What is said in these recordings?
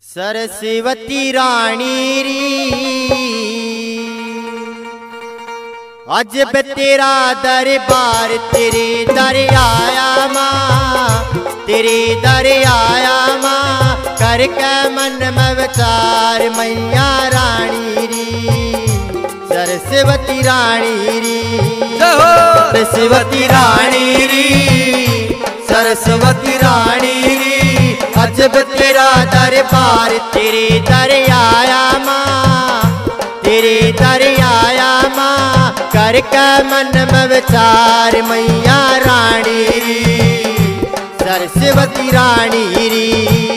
सरस्वती रानी री अजब तेरा दरबार तेरे दर आया माँ, तेरे दर आया माँ, करके मन में विचार मैया रानी री। सरस्वती रानी री, सरस्वती रानी री, सरस्वती रानी री अजब तेरा दरबार तेरे दर आया माँ, तेरे दर आया माँ, करके मन में विचार मैया रानी री। सरस्वती रानी री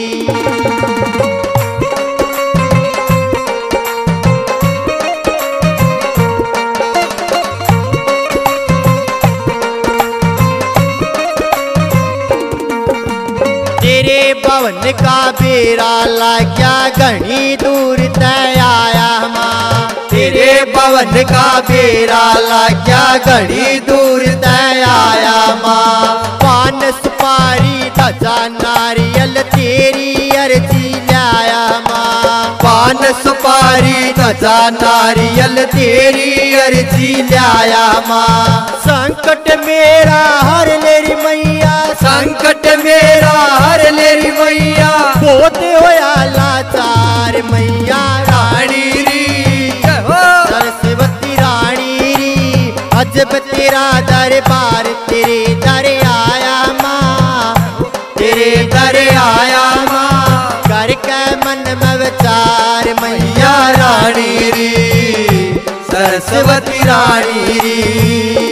तेरे भवन का बेरा लाग्या घनी दूर तय आया माँ, तेरे भवन का बेरा लाग्या घनी दूर तय आया माँ। पान सुपारी ध्वजा नारियल तेरी अर्जी लाया माँ, पान सुपारी ध्वजा नारियल तेरी अर्जी लाया माँ। संकट मेरा हर लेरी मैया, संकट मेरा हर लेरी मैया, होते होया लाचार मैया रानी री। सरस्वती रानी री अजब तेरा दरबार तेरे दर आया माँ, तेरे दर आया माँ, करके मन में विचार मैया रानी री। सरस्वती रानी री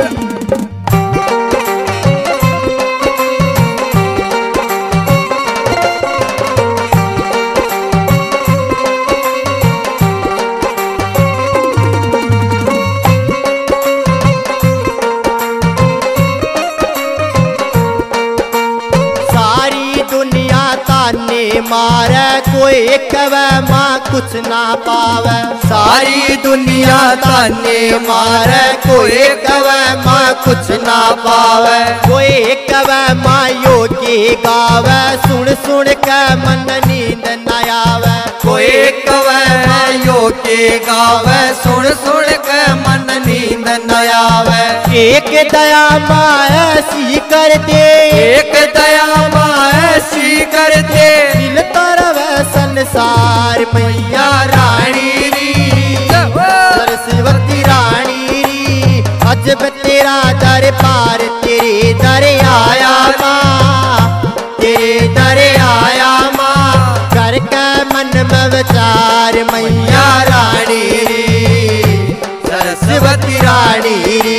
मारे कोई कवे माँ कुछ ना पावे, सारी दुनिया ताने मारे कोई कवे माँ कुछ ना पावे। कोई कवे माँ योगी गावे सुन सुन के मन नींद न आवे, कोई कवे माँ योगी गावे सुन सुन के मन नींद न आवे। एक दया माँ ऐसी कर दे, एक दया माँ ऐसी कर दे, मिलता रवे संसार मैया रानी री। सरस्वती रानी री अजब तेरा दरबार तेरे दर आया माँ, तेरे दर आया माँ, करके मन में विचार मैया रानी री। सरस्वती रानी री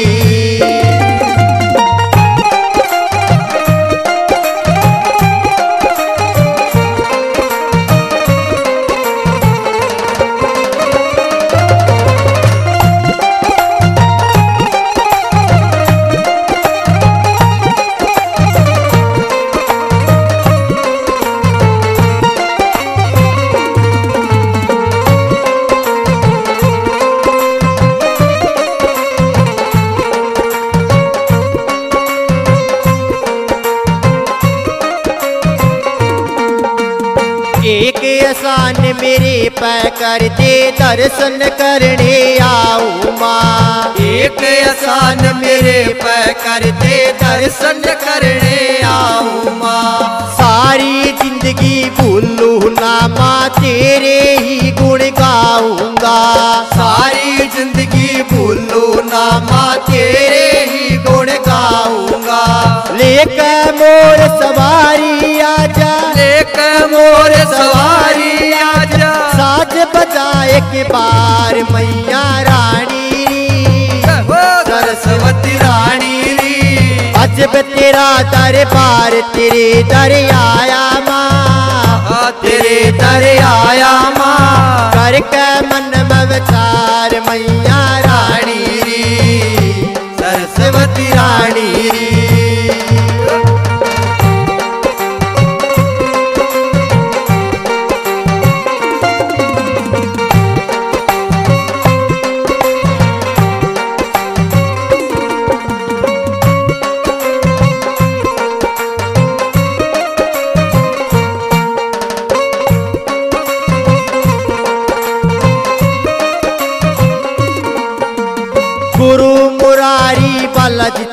एक एहसान मेरे पे कर दे दर्शन करने आऊँ माँ, एक एहसान मेरे पे कर दे दर्शन करने आऊँ माँ। सारी जिंदगी भूलूँ ना माँ तेरे ही गुण गाऊंगा, सारी जिंदगी भूलूँ ना माँ तेरे ही गुण गाऊंगा। लेकर मोर सवारी आजा, लेकर मोर सवारी आजा, साज बजाए के बार मैया रानी री। सरस्वती रानी री अजब तेरा दरबार तेरे दर आया माँ, तेरे दर आया माँ, करके मन में विचार मैया रानी री। सरस्वती रानी री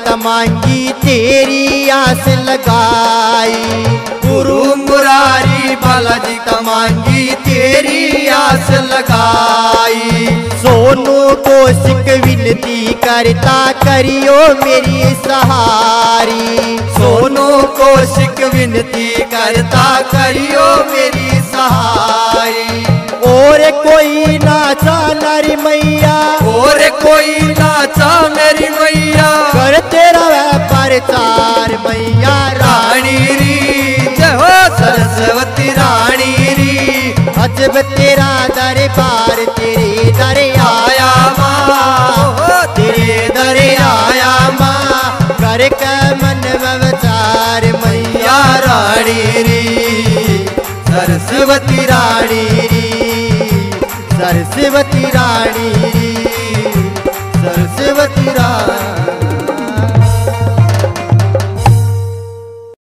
मांगी तेरी आस लगाई। गुरु मुरारी बालाजी मांगी तेरी आस लगाई। सोनू कौशिक विनती करता करियो मेरी सहारी। सोनू कौशिक विनती करता करियो मेरी सहारी। और कोई नाचा नारी मैया, और कोई नाचा मेरी मैया, कर तेरा प्रचार मैया रानी री। जय हो सरस्वती रानी री। अजब तेरा दरबार तेरे दर आया माँ, तेरे दर आया माँ, कर के मन विचार मैया रानी री। सरस्वती रानी री, सरस्वती रानी री।